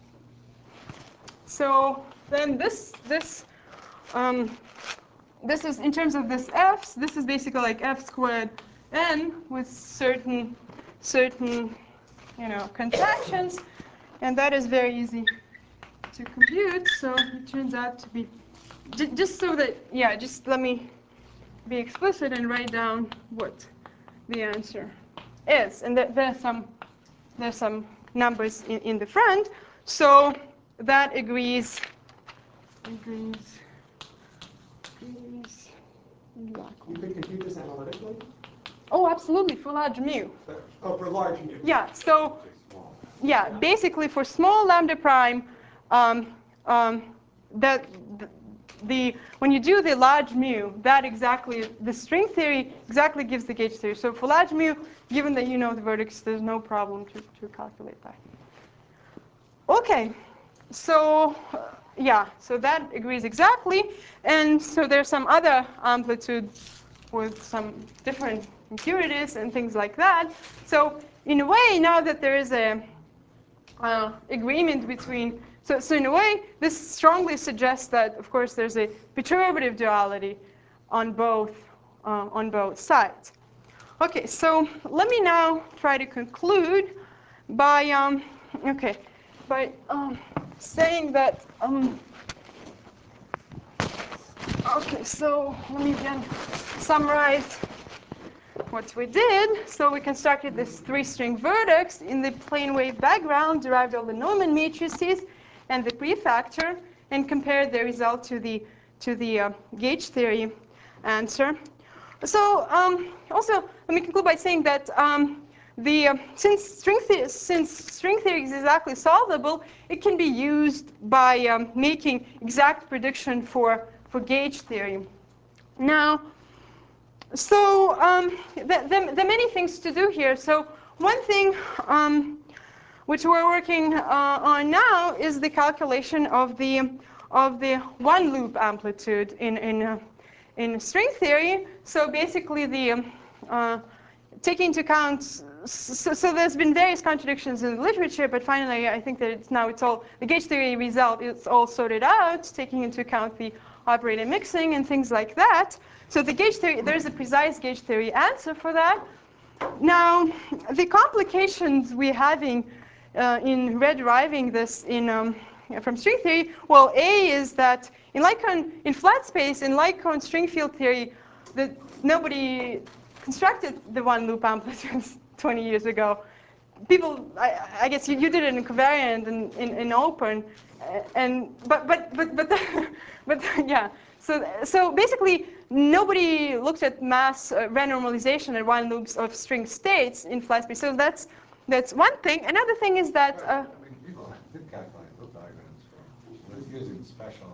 So then this this um, this is in terms of this f's. This is basically like f squared n with certain certain you know contractions, and that is very easy to compute. So it turns out to be j just so that yeah. Just let me be explicit and write down what the answer is, and th there's some there's some numbers in, in the front. So that agrees agrees agrees exactly. You could compute this analytically? Oh, absolutely, for large mu. But, oh, for large mu. Yeah, so yeah, basically for small lambda prime, um, um, that the, the when you do the large mu, that exactly the string theory exactly gives the gauge theory. So for large mu, given that you know the verdicts, there's no problem to to calculate that. Okay, so uh, yeah, so that agrees exactly, and so there's some other amplitudes with some different impurities and things like that. So in a way, now that there is a uh, agreement between, so, so in a way, this strongly suggests that, of course, there's a perturbative duality on both, uh, on both sides. Okay, so let me now try to conclude by, um, okay, by um, saying that, um, okay, so let me again summarize what we did. So we constructed this three-string vertex in the plane wave background, derived all the Neumann matrices and the prefactor, and compared the result to the to the uh, gauge theory answer. So um, also, let me conclude by saying that um, the uh, since string theory, since string theory is exactly solvable, it can be used by um, making exact prediction for for gauge theory. Now. So um, there, there, there are many things to do here. So one thing um, which we're working uh, on now is the calculation of the of the one loop amplitude in in uh, in string theory. So basically, the um, uh, taking into account. So, so there's been various contradictions in the literature, but finally, I think that it's now it's all the gauge theory result. It's all sorted out, taking into account the operator mixing and things like that. So the gauge theory, there's a precise gauge theory answer for that. Now, the complications we're having uh, in rederiving this in um, from string theory, well, A is that in Lycon, in flat space, in Lycon string field theory, that nobody constructed the one loop amplitudes twenty years ago. People, I, I guess you, you did it in covariant and in, in open, and but but but but but yeah. So so basically, nobody looked at mass uh, renormalization at one loops of string states in flat space. So that's that's one thing. Another thing is that. Uh, I mean, people did calculate loop diagrams for using special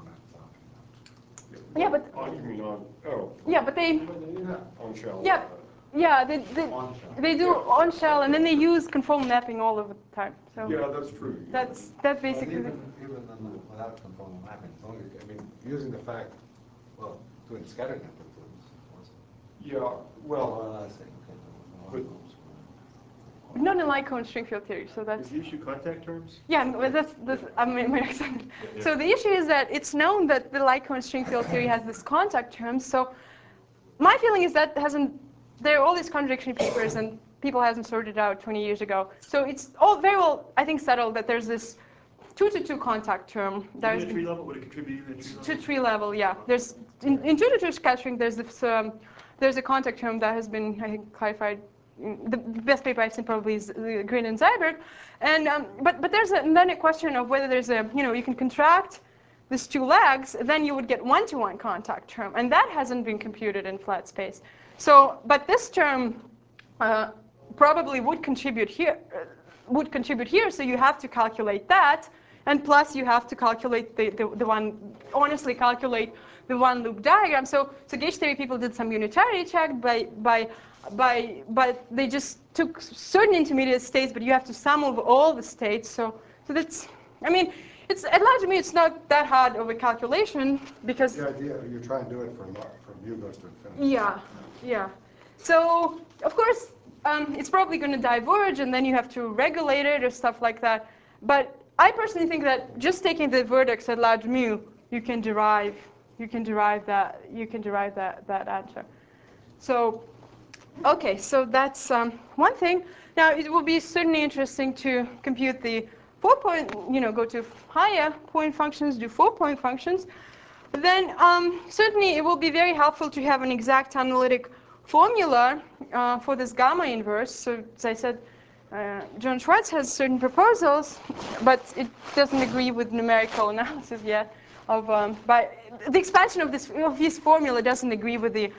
moments. yeah, but Oh, you mean on, oh. yeah, but they On shell. yeah. Yeah, they, they, they do on shell, and then they use conformal mapping all of the time. So Yeah, that's true. that's that's Well, basically. even, even in the, without conformal mapping, it's only, I mean, using the fact, well, doing scattering amplitudes, wasn't Yeah, it? well, Well, I think, okay, there was one Not in Lycon string field theory, so that's. Is the issue contact terms? Yeah, no, that's, that's I mean, my next sentence. So the issue is that it's known that the Lycon string field theory has this contact term. So my feeling is that hasn't, there are all these contradiction papers and people hasn't sorted it out twenty years ago. So it's all very well, I think, settled that there's this two to two contact term. Even at tree level, would it contribute even at tree level? To tree level, yeah. There's in, in two to two scattering. There's this um, there's a contact term that has been I think clarified. The best paper I've seen probably is uh, Green and Zyberg, and um, but but there's a, and then a question of whether there's a you know you can contract these two legs, then you would get one-to-one contact term, and that hasn't been computed in flat space. So, but this term uh, probably would contribute here. Uh, would contribute here, so you have to calculate that, and plus you have to calculate the, the, the one, honestly calculate the one loop diagram. So, so gauge theory people did some unitarity check by, by, by, but they just took certain intermediate states, but you have to sum over all the states. So, so that's, I mean, It's, at large mu, it's not that hard of a calculation because. The idea, you try and do it for, lo- for mu goes to infinity. Yeah, yeah. So, of course, um, it's probably going to diverge, and then you have to regulate it or stuff like that. But I personally think that just taking the vertex at large mu, you can derive, you can derive that, you can derive that that answer. So, okay, so that's um, one thing. Now, it will be certainly interesting to compute the four-point, you know, go to higher point functions, do four-point functions. Then um, certainly it will be very helpful to have an exact analytic formula uh, for this gamma inverse. So as I said, uh, John Schwartz has certain proposals, but it doesn't agree with numerical analysis yet. Of um, but the expansion of this of his formula doesn't agree with the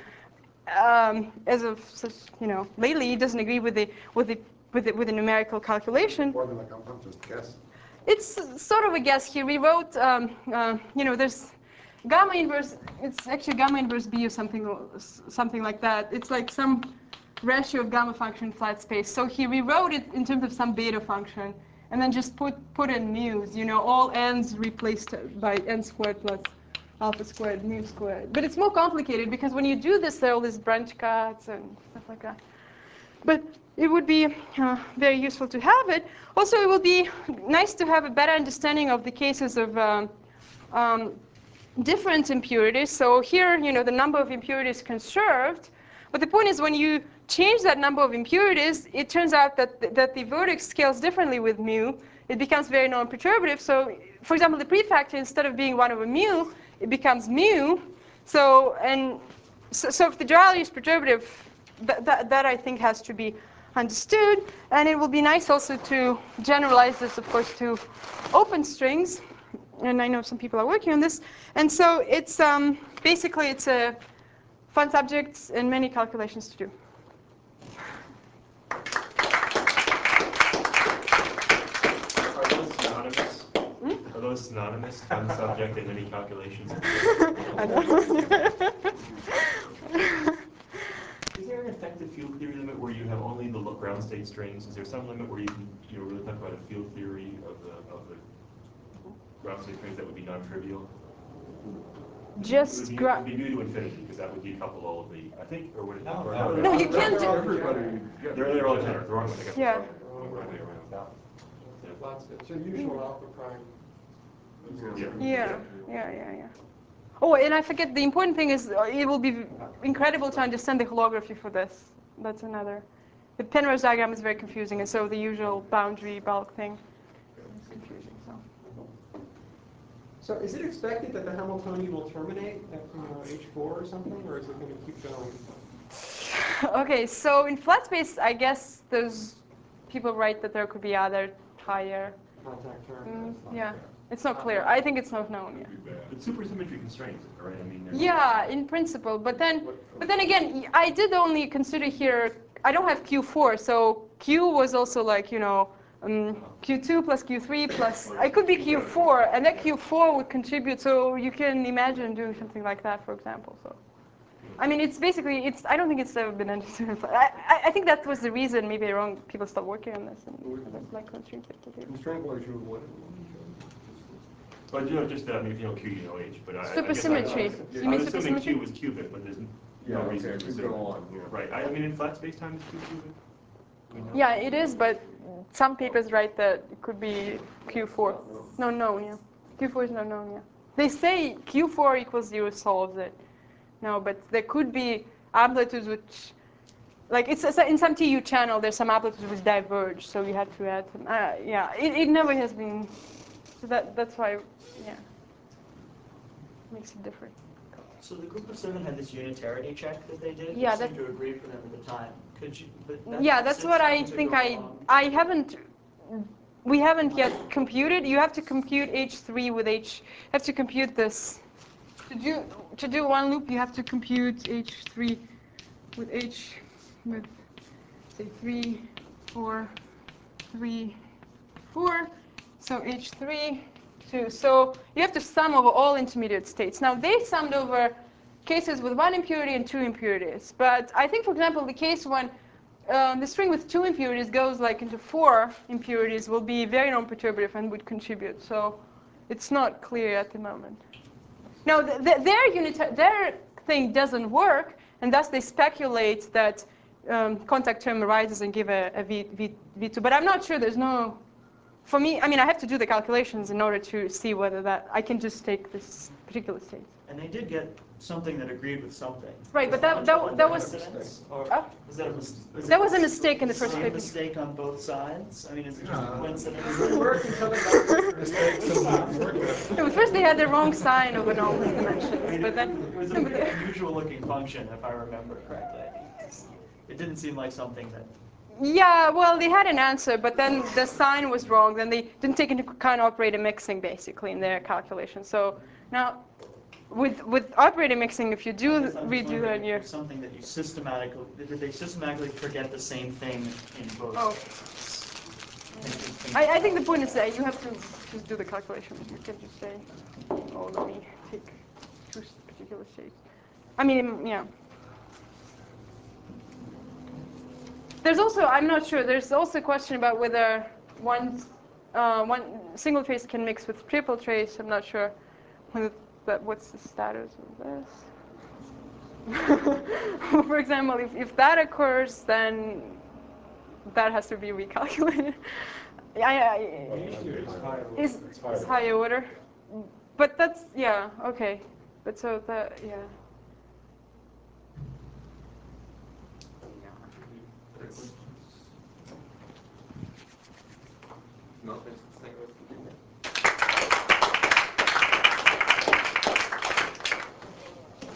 um, as of such, you know, lately it doesn't agree with the with the with the, with the numerical calculation. Formula come from just guess. It's sort of a guess. He rewrote, um, uh, you know, there's gamma inverse, it's actually gamma inverse B or something, something like that. It's like some ratio of gamma function in flat space. So he rewrote it in terms of some beta function, and then just put, put in mu's, you know, all n's replaced by n squared plus alpha squared, mu squared. But it's more complicated because when you do this, there are all these branch cuts and stuff like that. But it would be uh, very useful to have it. Also, it would be nice to have a better understanding of the cases of um, um, different impurities. So here, you know, the number of impurities conserved. But the point is, when you change that number of impurities, it turns out that th that the vertex scales differently with mu. It becomes very non-perturbative. So, for example, the prefactor, instead of being one over mu, it becomes mu. So, and so, so if the duality is perturbative, That, that, that I think has to be understood. And it will be nice also to generalize this, of course, to open strings. And I know some people are working on this. And so it's um, basically it's a fun subject and many calculations to do. Are those synonymous? Hmm? Are those synonymous, fun subject and many calculations? I don't know. Is there an effective field theory limit where you have only the ground state strings? Is there some limit where you can, you know, really talk about a field theory of the of the ground state strings that would be non-trivial? Just it would be, gra- it would be mu to infinity because that would decouple all of the. I think, or would it? No, or no, No, you can't do- Everybody, They're they're all generic. The wrong one. I guess. Yeah. The wrong way around. Yeah. Lots of, it's a usual alpha prime. Yeah. Yeah, yeah, yeah, yeah. Oh, and I forget, the important thing is uh, it will be incredible to understand the holography for this. That's another. The Penrose diagram is very confusing, and so the usual boundary bulk thing is confusing. So. So is it expected that the Hamiltonian will terminate at, you know, H four or something, or is it going to keep going? Okay, so in flat space, I guess there's people write that there could be other higher. Contact term? Mm, yeah, it's not clear. I think it's not known yet. It's supersymmetry constraints, right? I mean. Yeah, in principle, but then, but then again, I did only consider here. I don't have Q four, so Q was also like, you know, um, Q two plus Q three plus. I could be Q four, and that Q four would contribute. So you can imagine doing something like that, for example. So, I mean, it's basically, it's. I don't think it's ever been understood. I, I, I think that was the reason. Maybe wrong. People stopped working on this, and that's like constraint. Constraint was you what? But you know, just uh, I mean, if you know Q, you know H. But I, Supersymmetry. I guess I, I, You mean I'm assuming supersymmetry? Q was cubic, but there's Yeah, no reason okay, to we go on. Yeah. Right. I, I mean, in flat space time, is Q cubic? We know. Yeah, it is, but some papers write that it could be Q four. No, no, yeah. Q four is not known, yeah. They say Q four equals zero solves it. No, but there could be amplitudes which, like it's in some T U channel, there's some amplitudes which diverge, so you have to add some. Uh, yeah, it, it never has been. So that that's why, yeah, makes it different. So the group of seven had this unitarity check that they did. Yeah, It seemed that- to agree for them at the time. Could you? But that Yeah, that's six what I seems to think. go I wrong. I haven't. We haven't yet computed. You have to compute H three with H. You have to compute this. To do to do one loop, you have to compute H three with H with say three, four, three, four. So H three, two. So you have to sum over all intermediate states. Now they summed over cases with one impurity and two impurities. But I think, for example, the case when um, the string with two impurities goes like into four impurities will be very non-perturbative and would contribute. So it's not clear at the moment. Now, th th their unit, their thing doesn't work, and thus they speculate that um, contact term arises and give a, a v, v, v2. But I'm not sure. There's no, for me, I mean, I have to do the calculations in order to see whether that, I can just take this particular state. And they did get something that agreed with something. Right, but that, that, that was, Or uh, is that a mis- is that it was a mistake in the first same paper. mistake on both sides? I mean, is it just a No. coincidence? It worked until they got this Mistakes mistake. and not working. No, but first they had the wrong sign of anomalous I dimensions, mean, but then, it was a no, but pretty the- unusual looking function, if I remember correctly. It didn't seem like something that. yeah, well, they had an answer, but then the sign was wrong. Then they didn't take into account operator mixing, basically, in their calculation. So now, with with operator mixing, if you do I guess I'm just redo wondering that, if you're it's something that you systematically, did they systematically forget the same thing in both? Oh. states? I, I think the point is that you have to just do the calculation. You can just say, oh, let me take two particular shapes. I mean, yeah. There's also, I'm not sure, there's also a question about whether one, uh, one single trace can mix with triple trace. I'm not sure whether that, what's the status of this. For example, if, if that occurs, then that has to be recalculated. I, I, is, is higher order. But that's, yeah, okay. But so that, yeah. Other questions? No, thanks. Thank you.